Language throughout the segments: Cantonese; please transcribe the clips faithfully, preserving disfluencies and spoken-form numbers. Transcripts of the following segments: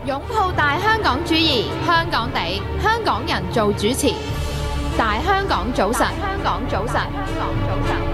擁抱大香港主義，香港地，香港人做主持。大香港早晨，香港早晨，香港早晨。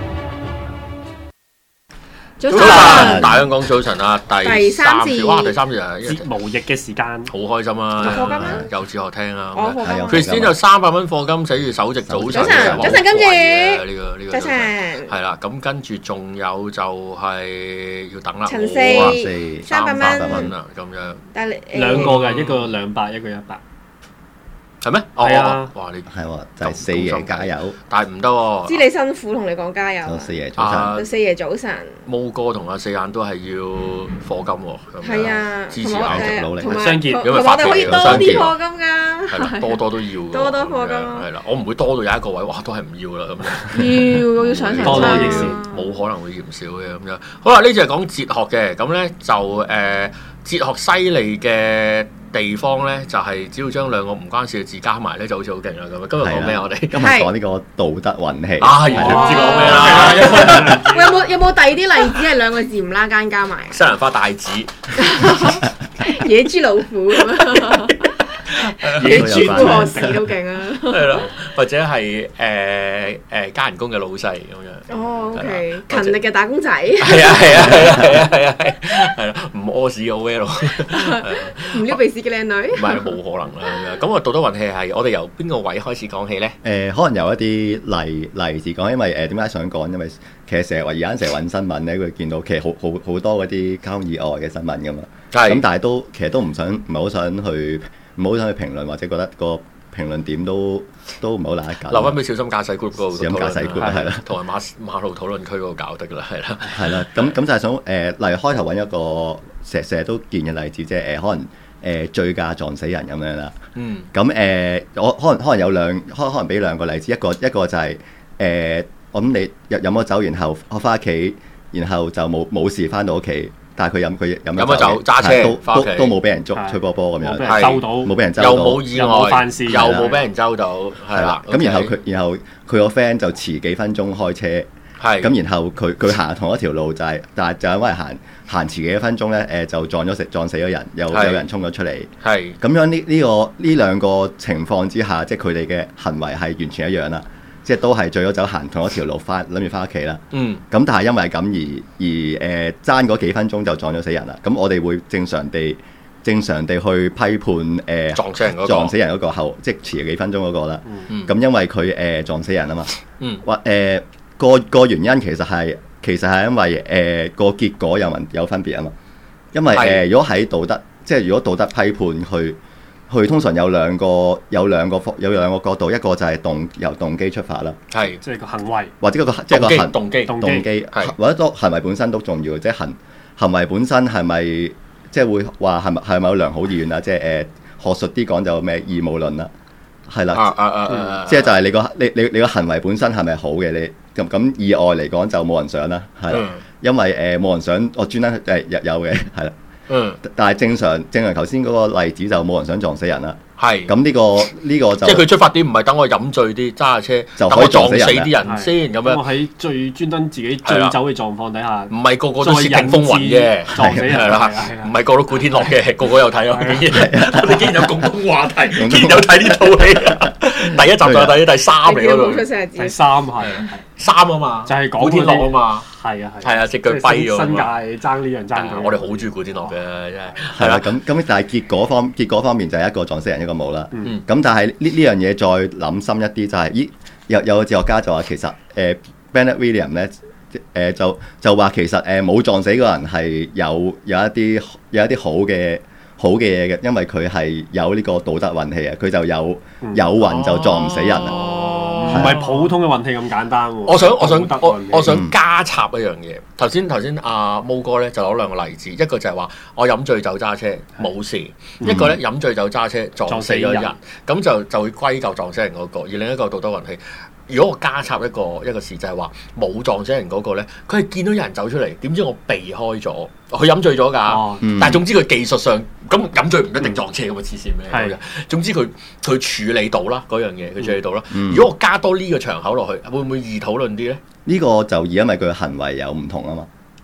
早晨，大香港早晨啊！第三次，哇！第三次啊， 節無翼嘅時間， 好開心啊！ 課金啊， 有哲學聽啊！ 我課金 Christine 有三百蚊課金，寫住首席早晨。 早晨，早晨，跟住呢個呢個早晨係啦，咁跟住仲有就係要等啦。 陳四三百三百蚊啊，咁樣。 但係兩個嘅，一個兩百，一個一百。 係咩？ 係啊！ 哇！你係喎，就係四爺加油， 但係唔得喎。 知你辛苦，同你講加油。 四爺早晨， 四爺早晨。 毛哥同阿四眼都係要課金喎。 係啊， 支持下， 繼續努力。 同埋相結， 同埋我哋可以多啲課金㗎。 係啦，多多都要。 多多課金。 係啦，我唔會多到有一個位，哇，都係唔要啦咁樣。 要，我要上成多多益善， 冇可能會嫌少嘅咁樣。好啦，呢次係講哲學嘅，咁咧就誒、呃、哲學犀利嘅地方咧，就係、是、只要將兩個唔關事嘅字加埋咧，就好似好勁啦咁。今日講咩我哋？ 今日講呢個道德運氣。 啊，完全唔知講咩啦。 有冇有冇第二啲例子係兩個字唔拉更加埋？ 西蘭花帶子、 野豬老虎咁樣。野豬科士都勁啊！ 係啦，或者係誒誒加人工嘅老細咁樣。 哦 ，OK，勤力嘅打工仔。 係啊係啊係啊係啊係啊係，係啦，唔屙屎嘅 O L， 唔撩鼻屎嘅靚女。 唔係冇可能啦咁樣。咁我道德運氣係我哋由邊個位開始講起咧？ 誒，可能由一啲例例子講，因為誒點解想講？因為其實成日話而家成日揾新聞咧，佢見到其實好好好多嗰啲交通意外嘅新聞噶嘛。係。咁但係都其實都唔想唔係好想去。唔好想去評論，或者覺得個評論點都都唔好揦緊。 留翻俾小心駕駛 group 嗰度。 小心駕駛 group 係啦， 同埋馬馬路討論區嗰度搞得㗎啦，係啦。 係啦，咁咁就係想誒、呃，例如開頭揾一個成成日都見嘅例子，即係誒可能誒、呃、醉駕撞死人咁樣啦。嗯。咁誒、呃，我可能可能有兩可可能俾兩個例子，一個一個就係、是、誒、呃，我諗你飲咗酒，然後我翻屋企，然後就冇冇事翻到屋企。但係佢飲佢飲咗酒揸車都都都冇俾人捉吹波波咁樣， 係收到冇俾人捉到， 又冇意外， 又冇犯事， 又冇俾人捉到，係啦。 咁然後佢然後佢個 friend 就遲幾分鐘開車，係咁然後佢佢行同一條路就係，但係就因為行行遲幾分鐘咧，誒就撞咗食撞死咗人，有有人衝咗出嚟，係咁樣呢呢個呢兩個情況之下，即係佢哋嘅行為係完全一樣啦。即係都係醉咗酒行同一條路翻，諗住翻屋企啦。嗯。咁但係因為咁而而誒爭嗰幾分鐘就撞咗死人啦。咁我哋會正常地正常地去批判誒、呃、撞死人嗰、那個、撞死人嗰個後，即係遲幾分鐘嗰個啦。嗯。咁因為佢誒、呃、撞死人啊嘛。嗯。或誒、呃、個個原因其實係其實係因為誒、呃、個結果有問有分別啊嘛。因為誒、呃、如果喺道德即係如果道德批判去。佢通常有兩個有兩個有兩個角度，一個就係動由動機出發啦，係即係個行為， 或者個即係個行動機動機，或者都行為本身都重要嘅，即係行行為本身係咪即係會話係咪係咪有良好意願啊？即係誒學術啲講就咩義務論啦，係啦，啊啊啊即係就係你個你你你個行為本身係咪好嘅？你咁咁意外嚟講就冇人想啦，係啦，因為誒冇人想我專登誒有有嘅係啦。嗯，但係正常正常頭先嗰個例子就冇人想撞死人啦。係，咁呢個呢個就即係佢出發點唔係等我飲醉啲揸下車， 就可以撞死啲人先咁樣。 我喺最專登自己醉酒嘅狀況底下， 唔係個個都竊聽風雲嘅， 撞死人係啦， 唔係個個古天樂嘅，個個有睇啊！我哋竟然有共同話題，竟然有睇呢套戲。第一集就係第第三嚟嗰度， 第三係三啊嘛， 就係古天樂啊嘛。 係啊係， 係啊，隻腳跛咗。 新界爭呢樣爭佢。 我哋好中意古天樂嘅，真係。 係啦，咁咁但係結果方結果方面就係一個撞死人，一個冇啦。咁但係呢呢樣嘢再諗深一啲，就係咦有有個哲學家就話其實誒 Bennett Williams 咧誒就就話其實誒冇撞死個人係有有一啲有一啲好嘅好嘅嘢嘅，因為佢係有呢個道德運氣啊，佢就有有運就撞唔死人啊。 唔係普通嘅運氣咁簡單喎。 我想我想我我想加插一樣嘢。頭先頭先阿毛哥咧就攞兩個例子，一個就係話我飲醉酒揸車冇事，一個咧飲醉酒揸車撞死咗人，咁就就會歸咎撞死人嗰個。而另一個道德運氣，如果我加插一個一個事就係話冇撞死人嗰個咧，佢係見到有人走出嚟，點知我避開咗，佢飲醉咗㗎，但係總之佢技術上咁飲醉唔一定撞車咁嘅黐線咩？總之佢佢處理到啦嗰樣嘢，佢處理到啦。如果我加多呢個場口落去，會唔會易討論啲咧？ 呢個就而因為佢嘅行為有唔同啊嘛，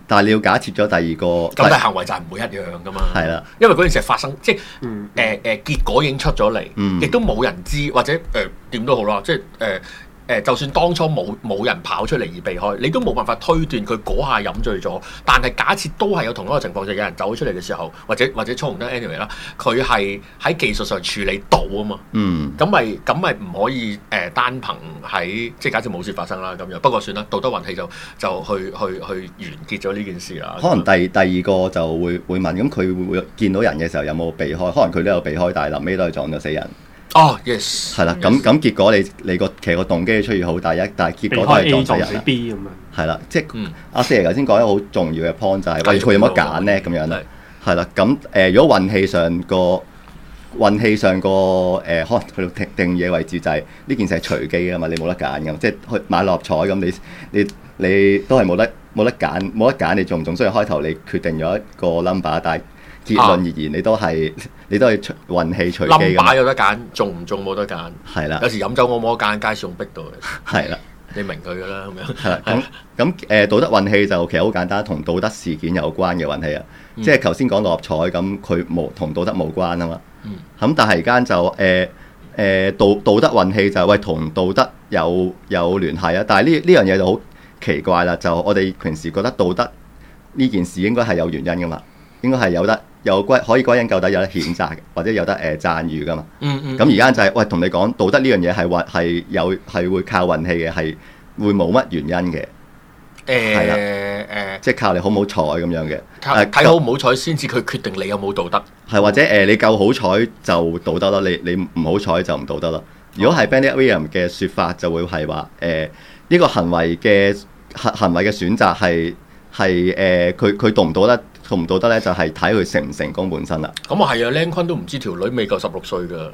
但係你要假設咗第二個， 咁但係行為就係唔會一樣噶嘛。 係啦， 因為嗰件事係發生，即係嗯誒誒結果已經出咗嚟，亦、 嗯、 都冇人知，或者誒點都好啦，即係誒。呃誒，就算當初冇冇人跑出嚟而避開，你都冇辦法推斷佢嗰下飲醉咗。但係假設都係有同一個情況，就有人走咗出嚟嘅時候，或者或者衝紅燈 anyway 啦，佢係喺技術上處理到啊嘛。 嗯， 咁咪咁咪唔可以誒、呃、單憑喺即係假設冇事發生啦咁樣。不過算啦，道德運氣就就去去去，去完結咗呢件事啦。 可能第第二個就會會問，咁佢會唔會見到人嘅時候有冇避開？可能佢都有避開，但係臨尾都係撞咗死人。 哦、oh，yes， 係啦，咁咁結果你你個其實個動機出現好大一，但係結果都係撞死人啦。 B 咁樣。係啦，即係、 嗯、 阿四爺頭先講一個好重要嘅 point 就係、是，喂佢有乜揀咧咁樣咧？係啦，咁誒、呃、如果運氣上個運氣上個誒、呃、可能去到定定嘢位置就係、是、呢件事係隨機㗎嘛，你冇得揀㗎，即係去買六合彩咁，你你你，你都係冇得冇得揀冇得揀，你中唔中？所以開頭你決定咗一個 number， 但係結論而言，你都係你都係運氣隨機㗎嘛。 冧把有得揀，中唔中冇得揀。 係啦， 有時飲酒我冇得揀，街市仲逼到嘅。 係啦， 你明佢㗎啦，咁樣。 係啦，咁咁誒道德運氣就其實好簡單，同道德事件有關嘅運氣啊。嗯、即係頭先講六合彩咁，佢冇同道德無關啊嘛。咁、嗯、但係間就誒誒道道德運氣就係喂同道德有有聯繫啊。但係呢呢樣嘢就好奇怪啦。就我哋平時覺得道德呢件事應該係有原因㗎嘛，應該係有得。有歸可以歸因究底，有得譴責或者有得誒、呃、讚譽噶嘛。 嗯嗯。 咁而家就係、是、喂，同你講道德呢樣嘢係運係有係會靠運氣嘅，係會冇乜原因嘅。誒係啦誒，即係靠你好唔好彩咁樣嘅。 睇睇好唔好彩先至佢決定你有冇道德。 係或者誒、呃、你夠好彩就道德咯，你你唔好彩就唔道德咯。如果係 Benedict Williams 嘅説法，就會係話誒呢個行為嘅行行為嘅選擇係係誒佢佢道唔道德？道唔道德咧，就係睇佢成唔成功本身啦。 咁啊係啊，靚坤都唔知條女未夠十六歲㗎。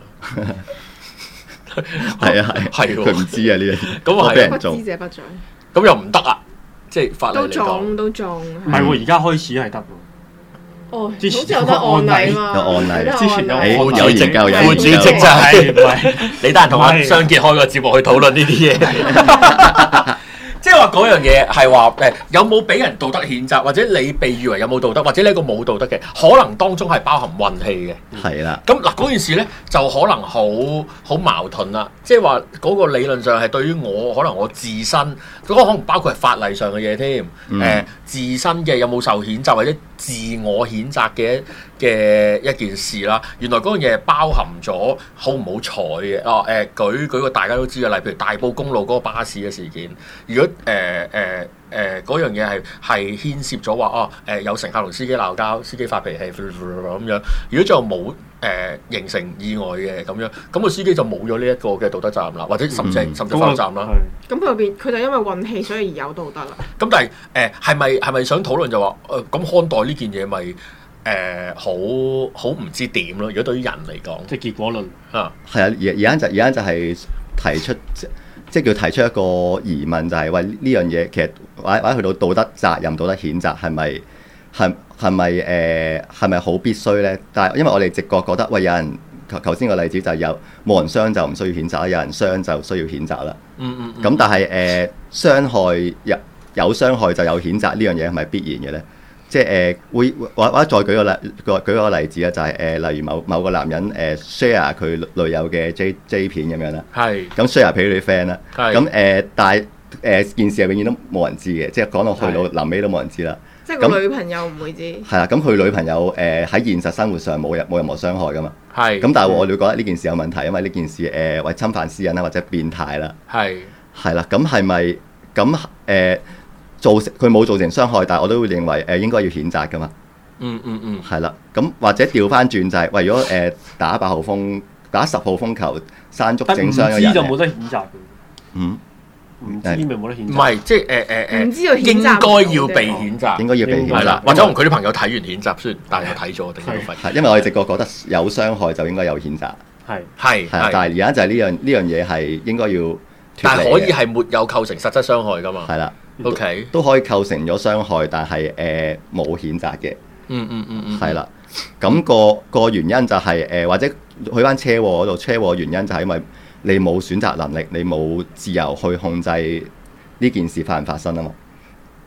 係啊係。係佢唔知啊呢樣。 咁啊係。 不知者不罪。 咁又唔得啊？即係法例嚟講。 都撞都撞。 唔係喎，而家開始係得喎。 哦， 之前有得案例嘛？ 有案例。 之前有副主席， 有副主席就係唔係？你得閒同阿雙傑開個節目去討論呢啲嘢。即係話嗰樣嘢係話誒有冇俾人道德譴責，或者你被譽為有冇道德，或者你一個冇道德嘅，可能當中係包含運氣嘅。 係啦。 咁嗱嗰件事咧就可能好好矛盾啦。即係話嗰個理論上係對於我可能我自身嗰個可能包括係法例上嘅嘢添。誒、 嗯呃、自身嘅有冇受譴責或者自我譴責嘅嘅一件事啦。原來嗰樣嘢係包含咗好唔好彩嘅。哦誒、呃、舉舉個大家都知嘅例，譬如大埔公路嗰個巴士嘅事件，如果誒誒誒嗰樣嘢係係牽涉咗話哦誒有乘客同司機鬧交，司機發脾氣咁樣。如果最後冇誒形成意外嘅咁樣，咁個司機就冇咗呢一個嘅道德責任啦，或者甚至、嗯、甚至法律責任啦。 咁佢變佢就因為運氣所以而有道德啦。 咁但係誒係咪係咪想討論就話誒咁看待呢件嘢咪誒好好唔知點咯？如果對於人嚟講， 即係結果論啊，係啊，而而家就而家就係提出。即係叫提出一個疑問，就係、是、喂呢樣嘢其實或者或者去到道德責任、道德譴責係咪係係咪誒係咪好必須咧？但係因為我哋直覺覺得喂有人頭頭先個例子就有冇人傷就唔需要譴責啦，有人傷就需要譴責啦。嗯嗯。咁、嗯、但係誒、呃、傷害有有傷害就有譴責呢樣嘢係咪必然嘅咧？即係誒、呃、會或或者再舉個例個舉個例子啊，就係、是、誒、呃、例如某某個男人誒、呃、share 佢女友嘅 J J 片咁樣啦，係咁 share 俾佢啲 friend 啦，咁誒、呃、但係誒、呃、件事係永遠都冇人知嘅，即係講到去到臨尾都冇人知啦。 即係個女朋友唔會知。係啦， 咁佢女朋友誒喺、呃、現實生活上冇任冇任何傷害噶嘛。係咁， 是但係我哋覺得呢件事有問題，因為呢件事誒為、呃、侵犯私隱啦，或者變態啦。係係啦，咁係咪咁誒？造成佢冇造成傷害，但係我都會認為誒、呃、應該要譴責噶嘛。嗯嗯嗯，係、嗯、啦。咁或者調翻轉就係、是，為咗誒打八號風、打十號風球、山竹整傷嘅人， 唔知就冇得譴責嘅。 嗯， 唔知咪冇得譴責。 唔係，即係誒誒誒， 唔知道應該要被譴責， 應該要被譴責。係啦， 或者可能佢啲朋友睇完譴責先，但係又睇咗定係都係因為我哋直覺覺得有傷害就應該有譴責。係係係，但係而家就係呢樣呢樣嘢係應該要， 但係可以係沒有構成實質傷害噶嘛？係啦。O.K. 都可以構成咗傷害，但係誒冇譴責嘅。 嗯嗯嗯嗯， 係啦。咁、那個個原因就係、是、誒、呃，或者去翻車禍嗰度，車禍原因就係因為你冇選擇能力，你冇自由去控制呢件事發唔發生啊嘛。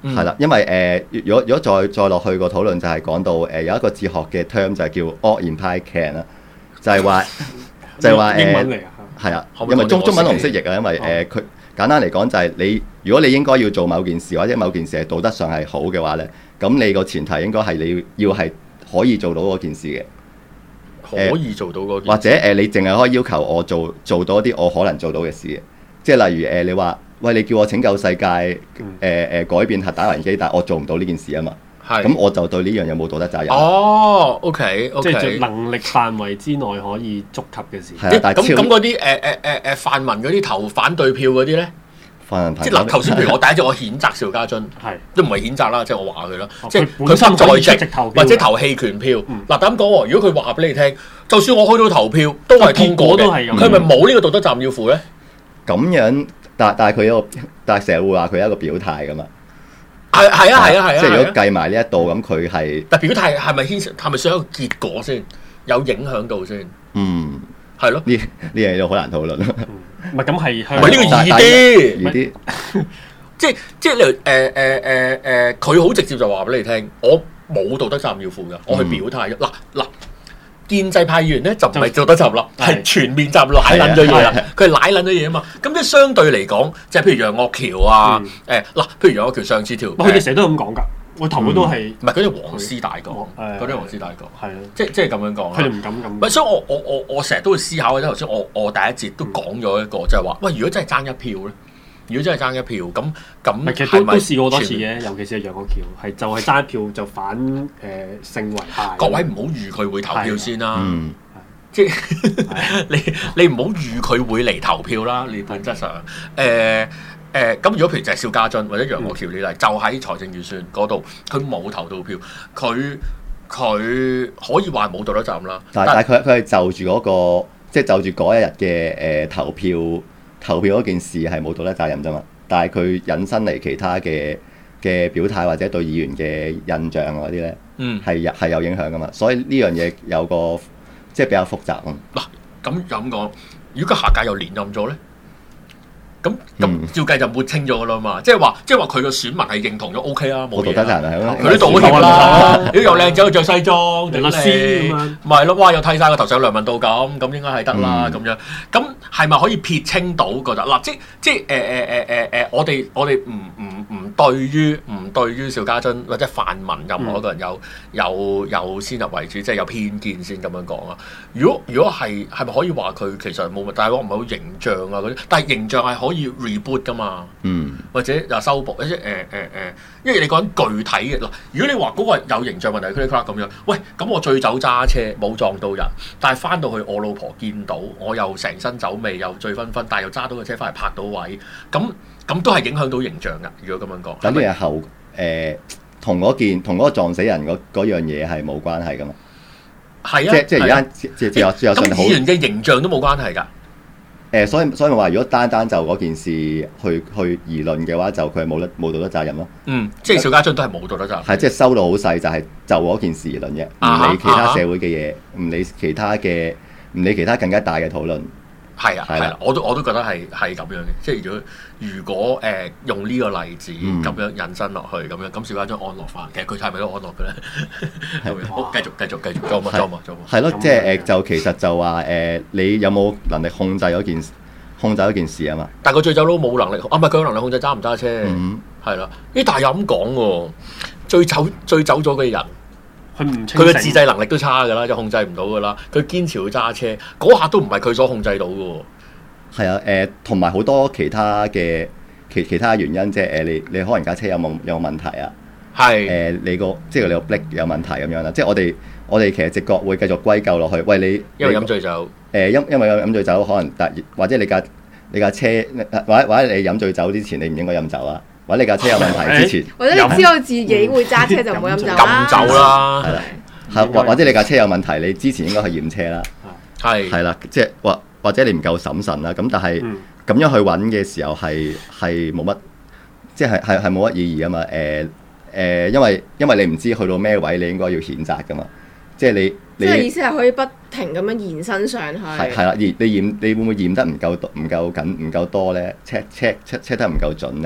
係啦，因為誒，如果如果再再落去個討論就係講到誒有一個哲學嘅 term 就係叫 all imply can 啦，就係話就係話誒， 英文嚟啊， 係啊，因為中中文我唔識譯啊，因為誒佢簡單嚟講就係你，如果你應該要做某件事或者某件事係道德上係好嘅話咧，咁你個前提應該係你要係可以做到嗰件事嘅。 可以做到嗰件事， 或者誒、呃，你淨係可以要求我做做到一啲我可能做到嘅事嘅，即係例如誒、呃，你話喂，你叫我拯救世界，誒誒、呃、改變核打印機，但係我做唔到呢件事啊嘛，係咁我就對呢樣有冇道德責任。 哦 ，OK OK， 即係能力範圍之內可以觸及嘅事。 係啊， 咁咁嗰啲誒誒誒誒泛民嗰啲投反對票嗰啲咧？即係嗱，頭先譬如我第一隻我譴責邵家臻，係都唔係譴責啦，即係我話佢啦，即係佢身在席或者投棄權票。嗱，咁講喎，如果佢話俾你聽，就算我去到投票都係通過嘅，佢係咪冇呢個道德責任要負咧？ 咁樣，但但係佢有個，但係成日會話佢有一個表態噶嘛。 係係啊係啊係啊！ 即係如果計埋呢一度，咁佢係但表態係咪牽涉係咪想有個結果先有影響到先？ 嗯， 係咯， 呢呢樣嘢都好難討論。 唔係咁係， 唔係呢個易啲， 易啲。 即係即係你誒誒誒誒，佢好直接就話俾你聽，我冇道德責任要負㗎，我去表態。嗱嗱，建制派議員咧就唔係道德責任啦，係全面責任賴撚咗嘢啦，佢係賴撚咗嘢啊嘛。咁即係相對嚟講，即係譬如楊岳橋啊，誒嗱，譬如楊岳橋上次條， 佢哋成日都咁講㗎。我頭都係唔係嗰啲黃絲大哥，嗰啲黃絲大哥係咯，即即係咁樣講。 佢哋唔敢咁。 唔係，所以我我我我成日都會思考嘅。頭先我我第一節都講咗一個，就係話，喂，如果真係爭一票咧，如果真係爭一票，咁咁其實都都試過好多次嘅，尤其是係楊岳橋，係就係爭一票就反誒勝為敗。各位唔好預佢會投票先啦，即係你你唔好預佢會嚟投票啦。你本質上誒。誒咁，如果譬如就係邵家臻或者楊岳橋呢例，就喺財政預算嗰度，佢冇投到票，佢佢可以話冇道德責任啦。 但係佢佢係就住嗰個，即係就住嗰一日嘅誒投票投票嗰件事係冇道德責任啫嘛。但係佢引申嚟其他嘅嘅表態或者對議員嘅印象嗰啲咧，嗯，係係有影響噶嘛。所以呢樣嘢有個即係比較複雜咯。 嗱，咁咁講，如果佢下屆又連任咗咧？咁咁照計就抹清咗噶啦嘛，即係話即係話佢個選民係認同咗 O K 啊，冇嘢啊，佢都道歉啦，如果又靚仔又着西裝，律師咁樣，唔係咯，哇又剃晒個頭上梁文道咁，咁應該係得啦咁樣，咁係咪可以撇清到覺得嗱？即即誒誒誒誒誒，我哋我哋唔唔唔對於唔對於邵家臻或者泛民任何一個人有有有先入為主，即係有偏見先咁樣講啊？如果如果係係咪可以話佢其實冇乜，但係我唔係好形象啊嗰啲，但係形象係可以。要 reboot 噶嘛，嗯，或者又修補，或者誒誒誒，因為你講具體嘅嗱，如果你話嗰個有形象問題 click click 咁樣，喂，咁我醉酒揸車冇撞到人，但係翻到去我老婆見到，我又成身酒味，又醉醺醺，但係又揸到個車翻嚟拍到位，咁咁都係影響到形象噶。如果咁樣講， 咁你係後誒同嗰件同嗰個撞死人嗰嗰樣嘢係冇關係噶嘛？ 係啊， 即即而家即即有有咁議員嘅形象都冇關係㗎。 誒，所以所以我話，如果單單就嗰件事去去議論嘅話，就佢係冇得冇道德責任咯。 嗯，即係邵家臻都係冇道德責任。 係即係收到好細，就係就嗰件事議論啫，唔理其他社會嘅嘢，唔理其他嘅，唔理其他更加大嘅討論。 係啊，係啦，我都我都覺得係係咁樣嘅。即係如果如果誒用呢個例子咁樣引申落去，咁樣咁邵家臻安樂翻，其實佢係咪都安樂嘅咧？好，繼續繼續繼續做乜做乜做乜。 係咯，即係誒就其實就話誒，你有冇能力控制嗰件控制嗰件事啊嘛？ 但係個醉酒佬冇能力，啊唔係佢有能力控制揸唔揸車，係啦。咦？但係又咁講喎，醉酒醉酒咗嘅人。佢嘅自制能力都差㗎啦，就控制唔到㗎啦。佢堅持要揸車，嗰下都唔係佢所控制到㗎喎。 係啊，誒同埋好多其他嘅其其他原因，即係誒你你可能架車有冇有冇問題啊？係誒是、呃、你個即係你個 brake 有問題咁樣啦。即係我哋我哋其實直覺會繼續歸咎落去。喂，你因為飲醉酒誒，因因為飲醉酒可能突或者你架你架車或者或者你飲醉酒之前你唔應該飲酒啊。或者你架車有問題之前， 或者你知道自己會揸車就唔好飲酒啦。 禁酒啦， 係啦，係或或者你架車有問題，你之前應該去驗車啦。係係啦，即係或或者你唔夠審慎啦。咁但係咁樣去揾嘅時候係係冇乜，即係係係冇乜意義啊嘛。誒誒，因為因為你唔知去到咩位，你應該要譴責噶嘛。即係你即係意思係可以不停咁樣延伸上去。 係係啦，而你驗你會唔會驗得唔夠唔夠緊唔夠多咧？check check check check 得唔夠準咧？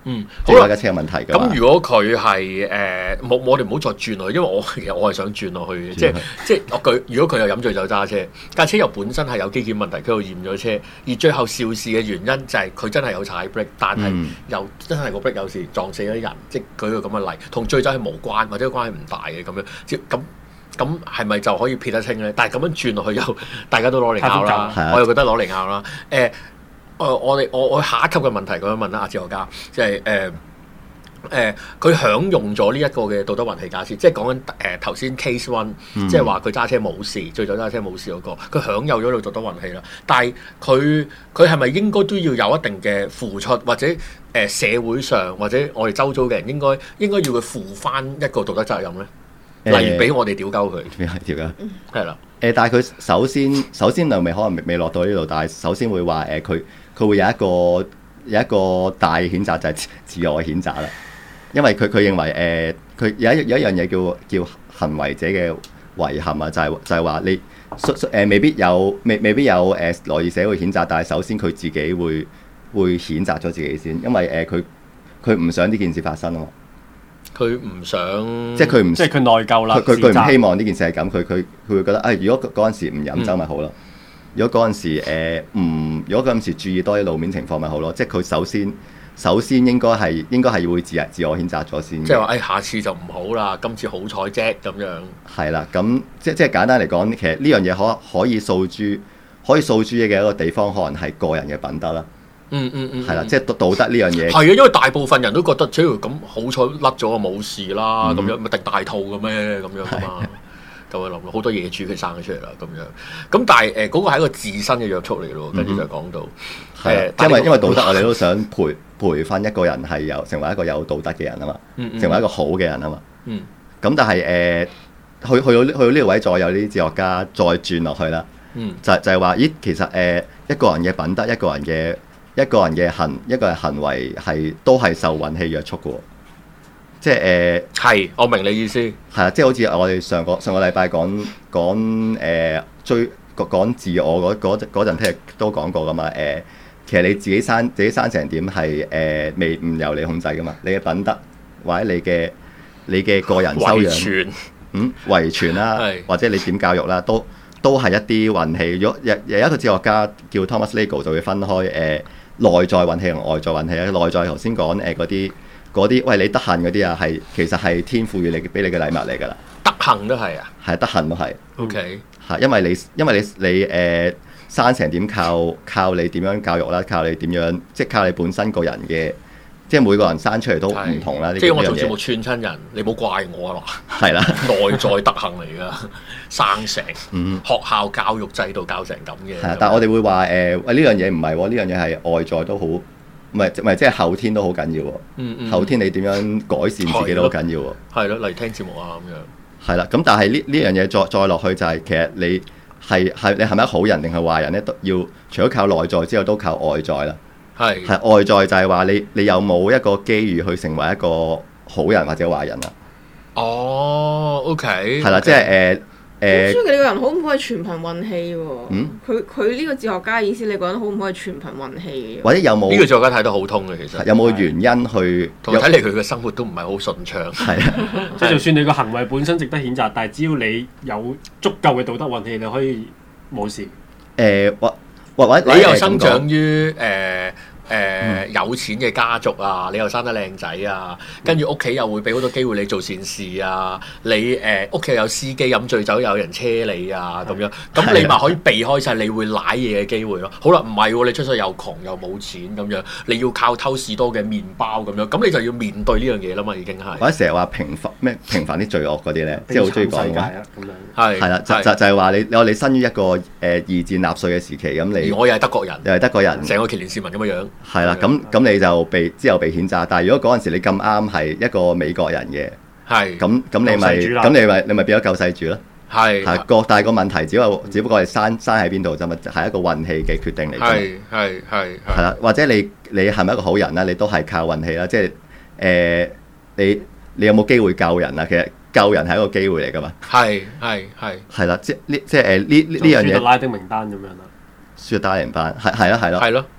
嗯， 即係架車有問題㗎。 咁如果佢係誒冇，我哋唔好再轉落去，因為我其實我係想轉落去嘅，即係即係我佢如果佢又飲醉酒揸車，架車又本身係有機件問題，佢又驗咗車，而最後肇事嘅原因就係佢真係有踩 brake，但係又真係個 brake 有時撞死咗人，即係舉個咁嘅例，同醉酒係無關或者關係唔大嘅咁樣，即咁。咁係咪就可以撇得清咧？但係咁樣轉落去又大家都攞嚟拗啦，我又覺得攞嚟拗啦。誒、呃，我我哋我我下一級嘅問題咁樣問啦，阿哲學家，即係誒誒，佢、呃呃、享用咗呢一個嘅道德運氣假設，即係講緊誒頭先 case one，即係話佢揸車冇事，醉酒揸車冇事嗰、那個，佢享有咗道德運氣啦。但係佢佢係咪應該都要有一定嘅付出，或者誒、呃、社會上或者我哋周遭嘅人應該應該要佢負翻一個道德責任咧？例如俾我哋屌鳩佢， 屌鳩， 係啦。 誒，但係佢首先首先就未可能未未落到呢度，但係首先會話誒，佢、呃、佢會有一個有一個大譴責就係、是、自我譴責啦。因為佢佢認為誒，佢、呃、有一有一樣嘢叫叫行為者嘅遺憾啊，就係、是、就係、是、話你誒、呃、未必有未未必有誒來自社會譴責，但係首先佢自己會會譴責咗自己先，因為誒佢佢唔想呢件事發生啊嘛。 佢唔想， 即係佢唔， 即係佢內疚啦。 佢佢唔希望呢件事係咁，佢佢佢會覺得，誒、哎，如果嗰陣時唔飲酒咪好咯。嗯、如果嗰陣時誒唔、呃，如果嗰陣時注意多啲路面情況咪好咯。即係佢首先首先應該係應該係會自自我譴責咗先。 即係話，誒、哎，下次就唔好啦，今次好彩啫咁樣。 係啦，咁即即係簡單嚟講，其實呢樣嘢可可以訴諸可以訴諸嘅一個地方，可能係個人嘅品德啦。 嗯嗯嗯， 係啦，即係道道德呢樣嘢。 係啊，因為大部分人都覺得，只要咁好彩甩咗啊冇事啦，咁、嗯、樣咪滴大肚嘅咩咁樣啊嘛，咁樣諗咯，好多野豬佢生咗出嚟啦，咁樣。咁但係誒嗰個係一個自身嘅約束嚟咯，跟住就講到係，因為因為道德我哋都想培培訓一個人係有成為一個有道德嘅人啊嘛，嗯嗯成為一個好嘅人啊嘛。嗯。咁但係誒、呃、去去到去到呢個位再有啲哲學家再轉落去啦，嗯，就就係話咦其實誒、呃、一個人嘅品德，一個人嘅。一個人嘅行，一個人行為係都係受運氣約束嘅，即係誒。係、呃， 我明你意思。 係啊，即係好似我哋上個上個禮拜講講誒追講自我嗰嗰嗰陣聽都講過噶嘛誒、呃，其實你自己生自己生成點係誒未唔由你控制噶嘛，你嘅品德或者你嘅你嘅個人修養，遺傳嗯遺傳啦，是或者你點教育啦，都都係一啲運氣。如果有有一個哲學家叫 Thomas Nagel 就會分開誒。呃內在運氣同外在運氣啊！內在頭先講誒嗰啲嗰啲，喂你德行嗰啲啊，係其實係天賦予你俾你嘅禮物嚟㗎啦。 德行都係啊， 係德行都係。 OK， 係因為你因為你你誒、呃、生成點靠靠你點樣教育啦，靠你點樣即係靠你本身個人嘅，即係每個人生出嚟都唔同啦。 即係我做節目串親人，你冇怪我啊嘛。係啦，內在德行嚟㗎，生成，嗯、學校教育制度教成咁嘅。 係啊，但係我哋會話誒，喂呢樣嘢唔係喎，呢樣嘢係外在都好，唔係唔係即係後天都好緊要喎。嗯嗯、後天你點樣改善自己都好緊要喎。 係咯，嚟聽節目啊咁樣。 係啦，咁但係呢呢樣嘢再再落去就係、是、其實你係係你係咪好人定係壞人咧？都要除咗靠內在之外，都靠外在啦。係係的外在就係話你你有冇一個機遇去成為一個好人或者壞人啊？ 哦 ，OK， 係啦，即係誒誒。 呃、所以你個人好唔可以全憑運氣喎？嗯，佢佢呢個哲學家嘅意思，你個人好唔可以全憑運氣嘅？ 或者有冇呢個哲學家睇得好通嘅？其實有冇原因去？ 同埋睇嚟佢嘅生活都唔係好順暢。係啊， 即係就算你個行為本身值得譴責，但係只要你有足夠嘅道德運氣，你可以冇事。 誒或或或你又生長於誒。呃誒、呃嗯、有錢嘅家族啊，你又生得靚仔啊，跟住屋企又會俾好多機會你做善事啊，你誒屋企有司機飲醉酒有人車你啊咁樣，咁你咪可以避開晒你會舐嘢嘅機會咯。好啦，唔係喎，你出世又窮又冇錢咁樣，你要靠偷士多嘅麵包咁樣，咁你就要面對呢樣嘢啦嘛，已經係。 或者成日話平反咩平反啲罪惡嗰啲咧，即係好中意講嘅。 係係啦，就就就係話你我你生於一個誒二戰納粹嘅時期，咁你而我又係德國人， 又係德國人， 成個奇連士文咁嘅樣。 係啦，咁咁你就被之後被譴責，但係如果嗰陣時你咁啱係一個美國人嘅，係咁咁你咪咁你咪你咪變咗救世主咯。係係個但係個問題只係只不過係生生喺邊度啫嘛，係一個運氣嘅決定嚟嘅。係係係係啦，或者你你係咪一個好人咧？你都係靠運氣啦。即係誒，你你有冇機會救人啊？其實救人係一個機會嚟噶嘛。係係係係啦，即呢即係誒呢呢呢樣嘢。舒特拉的名單咁樣啦。舒特拉名單係係咯係咯。係咯。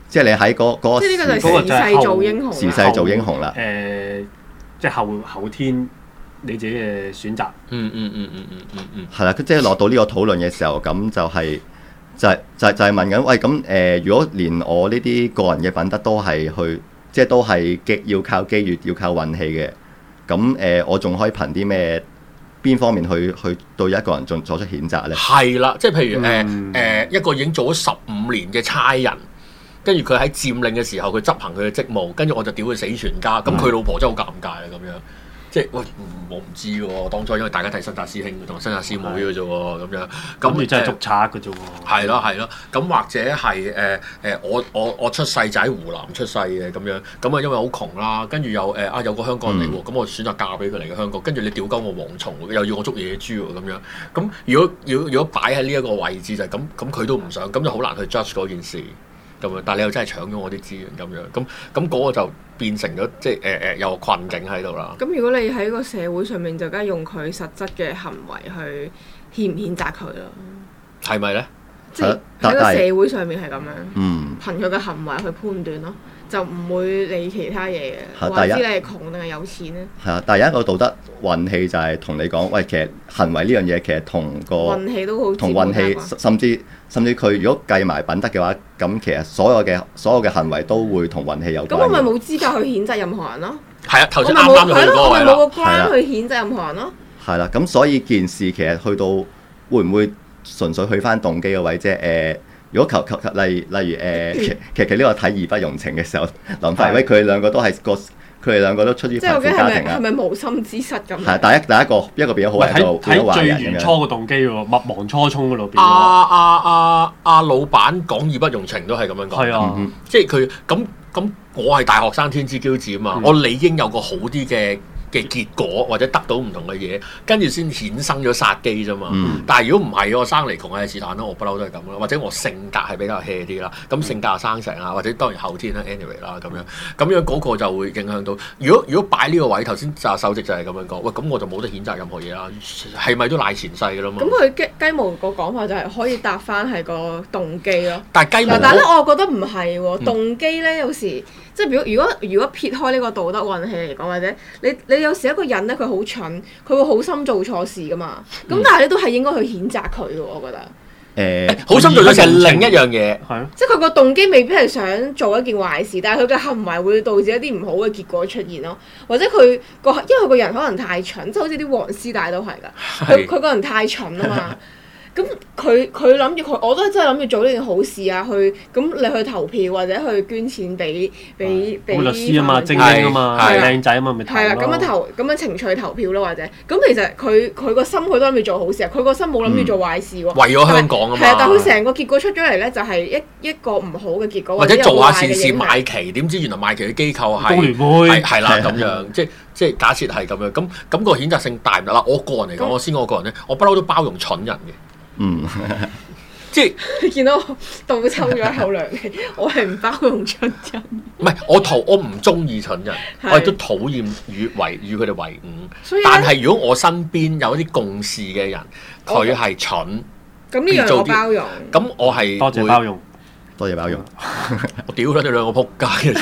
即係你喺嗰嗰個即係呢個就係時勢做英雄， 時勢做英雄啦。 誒，即係後後天你自己嘅選擇。 嗯嗯嗯嗯嗯嗯嗯。 係啦，即係落到呢個討論嘅時候，咁就係就係就係就係問緊，喂咁誒，如果連我呢啲個人嘅品德都係去，即係都係機要靠機遇，要靠運氣嘅，咁誒，我仲可以憑啲咩？邊方面去去對一個人仲作出譴責咧？ 係啦，即係譬如誒誒、 嗯呃、一個已經做咗十五年嘅差人，跟住佢喺佔領嘅時候，佢執行佢嘅職務，跟住我就屌佢死全家，咁佢、嗯、老婆真係好尷尬啦咁樣。即係喂，我唔知喎，當初因為大家睇新紮師兄同新紮師妹嘅啫喎，咁樣咁你真係捉賊嘅啫喎。 係咯係咯，咁或者係誒誒，我我我出世就喺湖南出世嘅咁樣，咁啊因為好窮啦，跟住又誒啊有個香港人嚟喎，咁、嗯、我選擇嫁俾佢嚟嘅香港，跟住你屌鳩我蝗蟲，又要我捉野豬喎咁樣，咁如果如果如果擺喺呢一個位置就係咁，咁佢都唔想，咁就好難去 judge 嗰件事。咁樣，但係你又真係搶咗我啲資源咁樣，咁咁嗰個就變成咗即係誒誒有個困境喺度啦。 咁如果你喺個社會上面，就梗係用佢實質嘅行為去譴唔譴責佢咯。係咪咧？ 即係喺個社會上面係咁樣，嗯，憑佢嘅行為去判斷咯，就唔會理其他嘢嘅。話知你係窮定係有錢咧？係啊，但係有一個道德運氣就係同你講，喂，其實行為呢樣嘢其實同個運氣都好， 同運氣，甚至。甚至佢如果計埋品德嘅話，咁其實所有嘅所有嘅行為都會同運氣有關。 咁我咪冇資格去譴責任何人咯。 係啊，頭先啱啱就去嗰位啦。 我咪冇個關去譴責任何人咯。 係啦，咁所以件事其實去到會唔會純粹去翻動機嘅位啫？誒、呃，如果求求例例如誒、呃，其其實呢個睇義不容情嘅時候，諗翻，喂，佢哋兩個都係個。佢哋兩個都出於貧富家庭啊！ 係咪無心之失咁？ 係第一第一個一個變咗好人，一個變咗壞人咁樣。睇最原初嘅動機喎，勿忘初衷嗰度變咗。 阿阿阿阿老闆講義不容情都係咁樣講。 係啊， 嗯、即係佢咁咁，我係大學生天之驕子啊嘛，嗯、我理應有個好啲嘅嘅結果或者得到唔同嘅嘢，跟住先衍生咗殺機啫嘛。嗯、但係如果唔係，我生嚟窮係是但啦，我不嬲都係咁啦。或者我性格係比較 hea 啲啦，咁性格又生成啊，或者當然後天啦 anyway 啦咁樣，咁樣嗰個就會影響到。如果如果擺呢個位，頭先就首席就係咁樣講，喂，咁我就冇得譴責任何嘢啦，係咪都賴前世㗎啦嘛？ 咁佢雞雞毛個講法就係可以答翻係個動機咯。 但係雞毛， 但係咧，我覺得唔係喎，動機咧有時。即係如果如果如果撇開呢個道德運氣嚟講，或者你你有時一個人咧，佢好蠢，佢會好心做錯事噶嘛。咁、嗯、但係你都係應該去譴責佢嘅，我覺得。誒、 欸， 好心做錯事係另一樣嘢，係即係佢個動機未必係想做一件壞事，但係佢嘅行為會導致一啲唔好嘅結果出現咯。或者佢個因為佢個人可能太蠢，即係好似啲黃絲帶都係㗎。佢佢個人太蠢啊嘛。咁佢佢諗住佢，我都真係諗住做呢件好事啊！去咁你去投票或者去捐錢俾俾俾律師啊嘛，精英啊嘛，靚仔啊嘛，咪投咯。係啦，咁樣投咁樣情趣投票咯，或者咁其實佢佢個心佢都諗住做好事啊，佢個心冇諗住做壞事喎。 為咗香港啊嘛。 係啊，但係佢成個結果出咗嚟咧，就係一一個唔好嘅結果。 或者做下善事賣旗，點知原來賣旗嘅機構係工聯會， 係係啦咁樣，即係即係假設係咁樣，咁咁個譴責性大唔大啦？我個人嚟講，我先講我個人咧，我不嬲都包容蠢人嘅。嗯，即係見到我倒抽咗一口涼氣，我係唔包容蠢人。 唔係我討我唔中意蠢人，我亦都討厭與為與佢哋為伍。但係如果我身邊有一啲共事嘅人，佢係蠢， 咁呢樣我包容。 咁我係多謝包容， 多謝包容。 我屌咗你兩個仆街。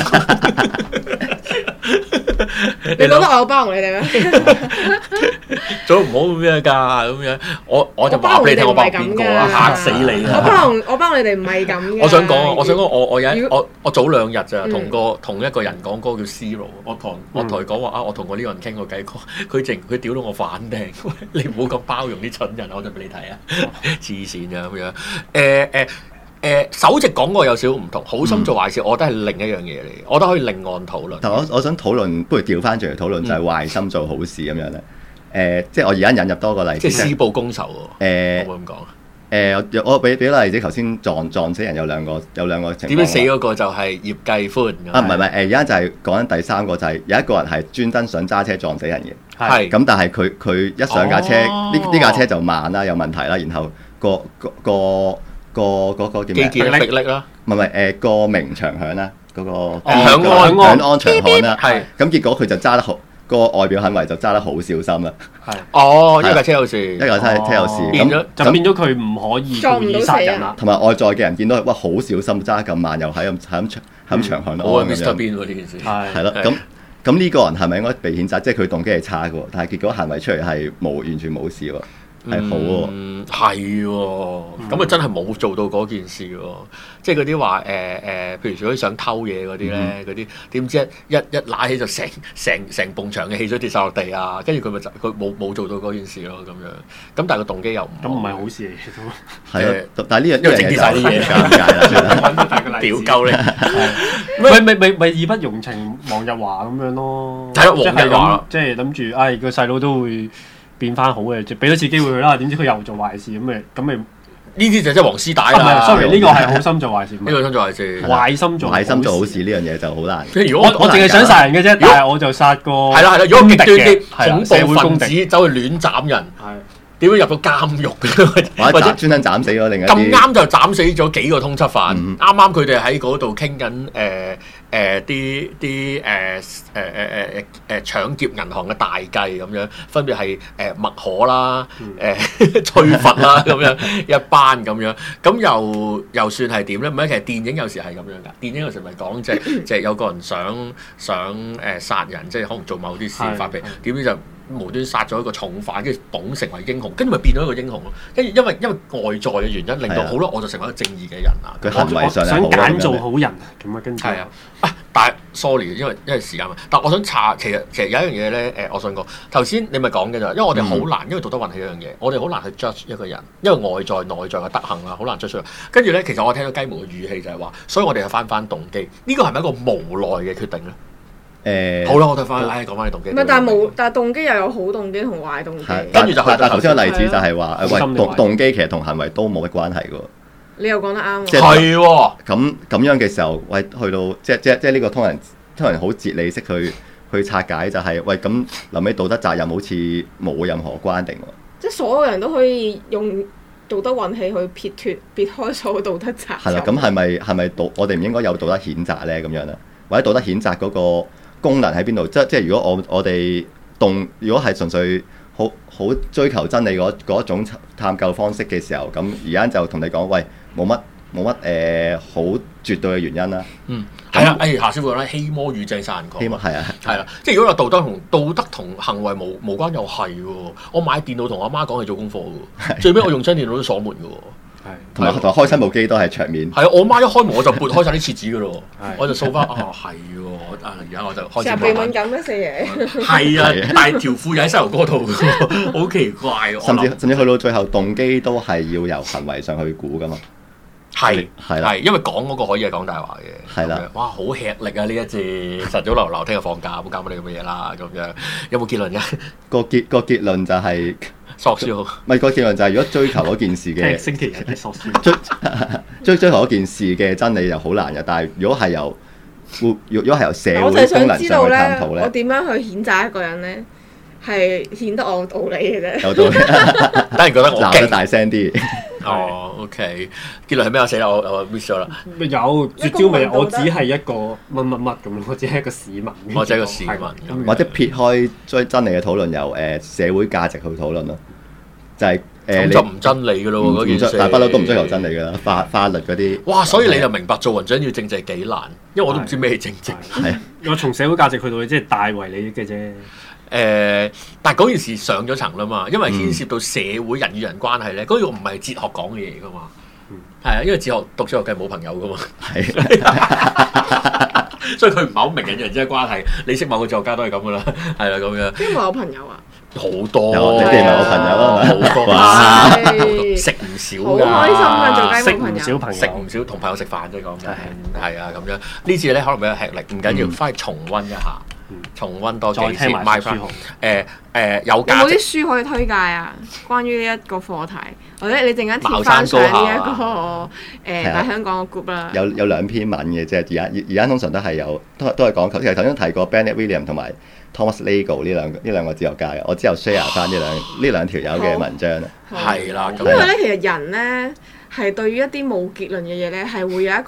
你覺得我有包容你哋咩？ 做唔好咩㗎咁樣，我我就話俾你聽，我包容邊個啦，嚇死你啊！ 我包容我包容你哋唔係咁嘅。 我想講，我想講，我我有一我我早兩日咋，同個同一個人講，嗰個叫 Zero，我同我同佢講話啊，我同我呢個人傾過偈，佢淨佢屌到我反掟，你唔好咁包容啲蠢人，我就俾你睇啊，黐線㗎咁樣，誒誒。誒首席講過有少少唔同，好心做壞事，我覺得係另一樣嘢嚟，我覺得可以另案討論。 但我我想討論，不如調翻轉嚟討論，就係壞心做好事咁樣咧。誒、呃，即係我而家引入多個例子， 即係施暴公仇喎。誒，可唔可以咁講啊？ 誒，我俾俾個例子，頭先撞撞死人有兩個有兩個情況。 點樣死嗰個就係葉繼歡啊？唔係唔係，誒而家就係講緊第三個，就係、是、有一個人係專登想揸車撞死人嘅。係是。咁但係佢佢一上架車，呢呢、哦、架車就慢啦，有問題啦，然後個個個。個嗰個叫咩？ 機件力力啦， 唔係唔係誒個鳴長響啦，嗰個響安響安長響啦， 係咁結果佢就揸得好個外表行為就揸得好小心啦。 係哦，一架車有事， 一架車車有事， 咁就變咗佢唔可以故意殺人啦。 同埋外在嘅人見到佢哇好小心揸咁慢，又喺咁喺咁長喺咁長行我係 Mister Bean 喎呢件事。 係係咯，咁咁呢個人係咪應該被譴責？即係佢動機係差嘅喎，但係結果行為出嚟係冇完全冇事喎。係好喎， 嗯，係喎，咁啊真係冇做到嗰件事喎，即係嗰啲話誒誒，譬如如果想偷嘢嗰啲咧，嗰啲點知一一一揦起就成成成埲牆嘅汽水跌晒落地啊，跟住佢咪就佢冇冇做到嗰件事咯咁樣，咁但係個動機又唔咁唔係好事嚟嘅都， 係啊，但係呢樣因為整跌晒啲嘢，尷尬啦，屌鳩你， 咪咪咪咪義不容情黃日華咁樣咯， 係咯，黃日華即係諗住，唉個細佬都會變翻好嘅，就俾多次機會佢啦。點知佢又做壞事咁咪咁咪？呢啲就真係黃絲帶啦。 sorry，呢個係好心做壞事。 呢個心做壞事， 壞心做壞心做好事呢樣嘢就好難。 如果我我淨係想殺人嘅啫，但係我就殺個係啦係啦，如果極端啲恐怖分敵子走去亂斬人，點樣入到監獄嘅？ 或者專登斬死咗另一咁啱就斬死咗幾個通緝犯，啱啱佢哋喺嗰度傾緊誒誒啲啲誒誒誒誒誒搶劫銀行嘅大計咁樣，分別係誒麥可啦、誒崔佛啦咁樣一班咁樣，咁又又算係點咧？唔係，其實電影有時係咁樣㗎。電影有時咪講即係即係有個人想想誒殺人，即係可能做某啲事發脾，點知就無端殺咗一個重犯，跟住捧成為英雄，跟住咪變咗一個英雄咯。跟住因為因為外在嘅原因，令到好咯，我就成為一個正義嘅人啊。 佢行為上想揀做好人啊，咁啊跟住係啊啊！但係 sorry，因為因為時間啊。但係我想查，其實其實有一樣嘢咧，誒，我想講頭先你咪講嘅咋，因為我哋好難，因為道德運氣一樣嘢，我哋好難去 judge 一個人，因為外在內在嘅德行啦，好難 judge 出嚟。跟住咧，其實我聽到雞毛嘅語氣就係話，所以我哋係翻翻動機，呢個係咪一個無奈嘅決定咧？ 誒好啦，我睇翻，唉，講翻你動機。 唔係，但係冇，但係動機又有好動機同壞動機。 跟住就但係頭先個例子就係話，誒喂，動動機其實同行為都冇乜關係嘅喎。 你又講得啱喎。 係喎。 咁咁樣嘅時候，喂，去到即即即呢個通人通人好哲理式去去拆解，就係喂咁臨尾道德責任好似冇任何關定喎。 即係所有人都可以用道德運氣去撇脱撇開所有道德責任。 係啦，咁係咪係咪道我哋唔應該有道德譴責咧？咁樣咧，或者道德譴責嗰個功能喺邊度？即即係如果我我哋動，如果係純粹好好追求真理嗰嗰一種探究方式嘅時候，咁而家就同你講，喂，冇乜冇乜誒好絕對嘅原因啦。 嗯，係啊，誒夏師傅講咧，欺魔與正殺人狂。 欺魔係啊， 係啦，即係如果話道德同道德同行為無無關，又係喎。我買電腦同阿媽講係做功課嘅喎，最尾我用親電腦都鎖門嘅喎。 同埋同埋開新部機都係桌面。 係啊，我媽一開門我就撥開晒啲廁紙嘅咯，我就掃翻啊，係喎，啊而家我就開始。 成日鼻敏感咩四爺？ 係啊，但係條褲又喺膝頭哥度，好奇怪喎。 甚至甚至去到最後，動機都係要由行為上去估噶嘛。 係係啦， 係因為講嗰個可以係講大話嘅。 係啦， 哇，好吃力啊！呢一節晨早流流，聽日放假，冇搞乜你咁嘅嘢啦。咁樣有冇結論嘅？ 個結個結論就係。 索燒， 唔係個結論就係如果追求嗰件事嘅星期日嘅索燒， 追追追求嗰件事嘅真理就好難嘅。但係如果係由，如果係由社會功能上去探討咧， 我點樣去譴責一個人咧，係顯得我有道理嘅啫。 有道理， 等人覺得我鬧得大聲啲。 哦 ，OK，結論係咩啊？死啦！我我 miss 咗啦。 有絕招咪？我只係一個乜乜乜咁咯，我只係一個市民。 我只係一個市民， 或者撇開追真理嘅討論，由誒社會價值去討論咯。就係誒， 就唔真理嘅咯喎，嗰件事。 但係不嬲都唔追求真理㗎啦，法法律嗰啲。 哇！所以你就明白做雲長要正直幾難，因為我都唔知咩係正直。 係。 我從社會價值去到即係大為利益嘅啫。 誒，但係嗰件事上咗層啦嘛，因為牽涉到社會人與人關係咧，嗰個唔係哲學講嘅嘢噶嘛，係啊，因為哲學讀哲學嘅冇朋友噶嘛，係，所以佢唔係好明人與人之間關係。你識某個作家都係咁噶啦，係啦咁樣。 邊個有朋友啊？ 好多， 你哋咪有朋友咯， 好多啊，食唔少㗎， 好開心啊！做雞毛朋友， 食唔少朋友， 食唔少同朋友食飯啫講緊，係啊咁樣。呢次咧可能比較吃力，唔緊要，翻去重溫一下。重溫多幾次，買翻誒誒有價值。 有冇啲書可以推介啊？關於呢一個課題，或者你陣間貼翻上呢一個誒喺香港嘅 group 啦。 有有兩篇文嘅啫，而家而家通常都係有，都都係講，其實頭先提過 Bennett Williams 同埋 Thomas Nagel 呢兩呢兩個哲學家嘅，我之後 share 翻呢兩呢兩條友嘅文章啦。 係啦， 因為咧其實人咧係對於一啲冇結論嘅嘢咧係會有一個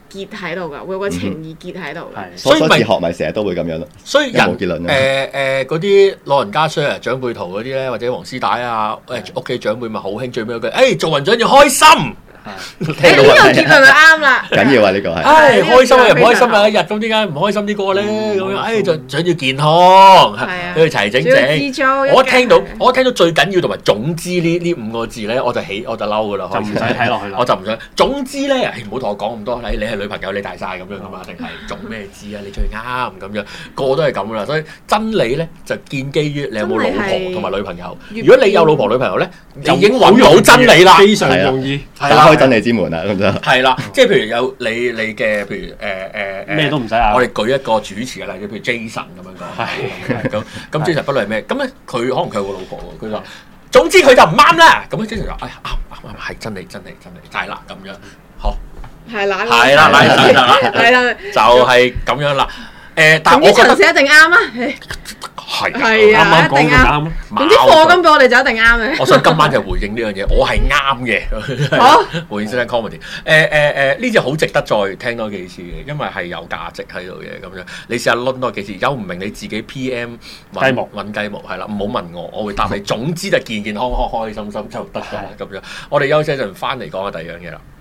結喺度㗎，會有個情意結喺度嘅。 所以哲學咪成日都會咁樣咯。 所以人冇結論誒誒嗰啲老人家 share 長輩圖嗰啲咧，或者黃絲帶啊，誒屋企長輩咪好興最尾嗰句，誒做人最緊要開心。 誒呢個結論就啱啦， 緊要啊呢個係。 唉，開心啊，唔開心啊一日，咁點解唔開心啲個咧？咁樣，誒就想要健康，喺度齊整整。我一聽到我一聽到最緊要同埋總之呢呢五個字咧，我就起我就嬲噶啦， 就唔使睇落去啦。 我就唔想。總之咧，唔好同我講咁多，你你係女朋友，你大晒咁樣噶嘛？定係做咩知啊？你最啱咁樣，個個都係咁噶啦。所以真理咧就建基於你有冇老婆同埋女朋友。如果你有老婆女朋友咧，你已經揾到真理啦， 非常容易。 係啦。 真理之門啊，咁就係啦，即係譬如有你你嘅，譬如誒誒誒， 咩都唔使啊。 我哋舉一個主持嘅例子，譬如 Jason 咁樣講，係咁咁 Jason 不論係咩，咁咧佢可能佢有個老婆喎，佢話總之佢就唔啱啦，咁咧 Jason 就哎啱啱啱係真理真理真理，就係啦咁樣，好係啦係啦係啦係啦， 就係咁樣啦。誒，但我覺得一定啱啊！ 係係啊，一定啱。總之課金俾我哋就一定啱嘅。 我想今晚就回應呢樣嘢，我係啱嘅。 好， 回應先 comedy。誒誒誒，呢隻好值得再聽多幾次嘅，因為係有價值喺度嘅咁樣。你試下攆多幾次，有唔明你自己 P M 雞毛揾雞毛係啦，唔好問我，我會答你。總之就健健康康、開開心心就得㗎啦咁樣。我哋休息一陣，翻嚟講下第二樣嘢啦。